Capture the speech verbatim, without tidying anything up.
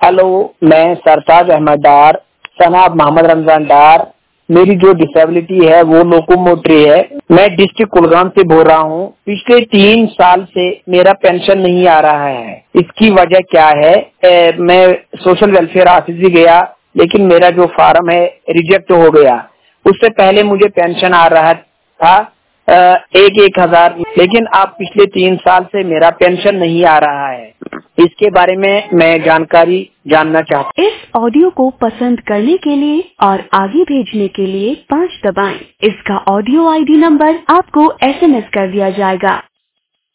Hello, मैं सरताज अहमद डार सनाब मोहम्मद रमजान डार। मेरी जो डिसेबिलिटी है वो लोकोमोटरी है। मैं डिस्ट्रिक्ट कुलगाम से बोल रहा हूँ। पिछले तीन साल से मेरा पेंशन नहीं आ रहा है। इसकी वजह क्या है? ए, मैं सोशल वेलफेयर ऑफिस भी गया, लेकिन मेरा जो फार्म है रिजेक्ट हो गया। उससे पहले मुझे पेंशन आ रहा था एक एक हजार, लेकिन अब पिछले तीन साल से मेरा पेंशन नहीं आ रहा है। इसके बारे में मैं जानकारी जानना चाहता हूँ। इस ऑडियो को पसंद करने के लिए और आगे भेजने के लिए पाँच दबाएं। इसका ऑडियो आईडी नंबर आपको एसएमएस कर दिया जाएगा।